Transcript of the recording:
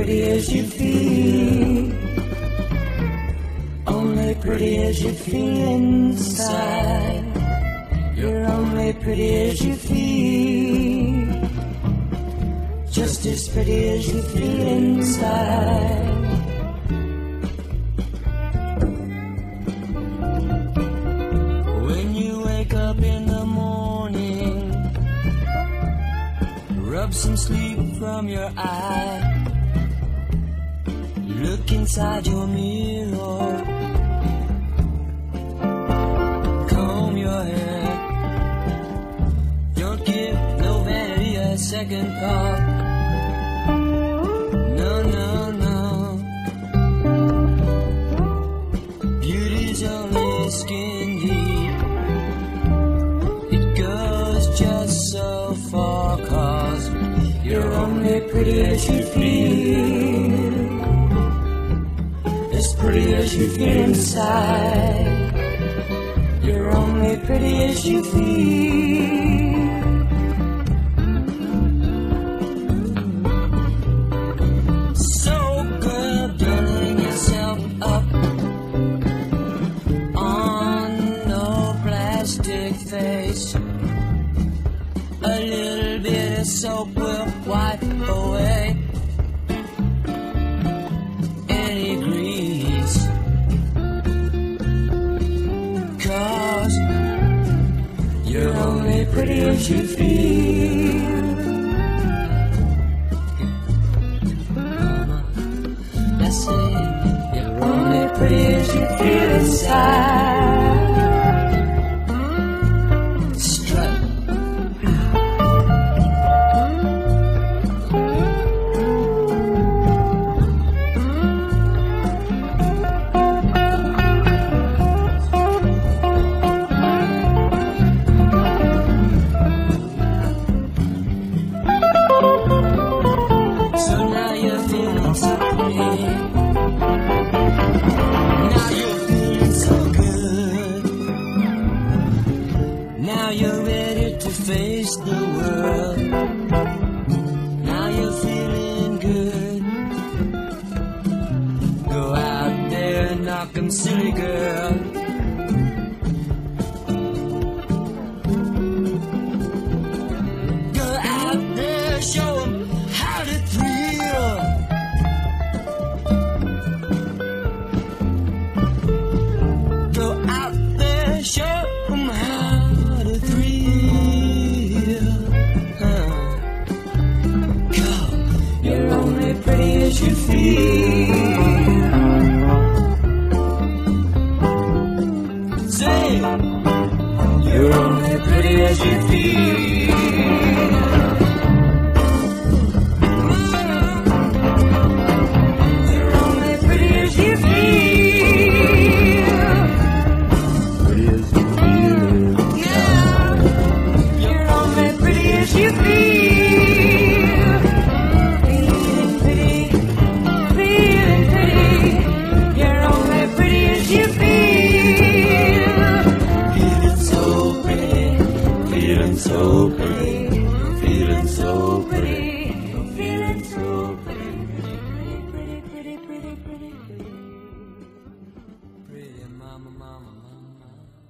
pretty as you feel, only pretty as you feel inside. You're only pretty as you feel, just as pretty as you feel inside. When you wake up in the morning, rub some sleep from your eye. Look inside your mirror, comb your hair. Don't give no vanity a second thought. No, no, no. Beauty's only skin deep. It goes just so far, 'cause you're only pretty as you feel, as pretty as you feel inside. You're only pretty as you feel. So girl, don't hang yourself up on no plastic face. A little bit of soap will wipe away any grease, 'cause you're only pretty as you feel. That's it. You're only pretty as you feel inside. Strut. So now you're feeling so pretty. Now you're feeling so good. Now you're ready to face the world. Now you're feeling good. Go out there and knock 'em silly, girl. Go out there, show 'em how to thrill. Go out there, show 'em how to thrill. Go, you're only pretty as you feel. Say, you're only pretty as you feel. You're only pretty as you feel. Pretty as you feel. Yeah. You're only pretty as you feel. Feeling pretty, feeling pretty. You're only pretty as you feel. Feeling so pretty, feeling so pretty.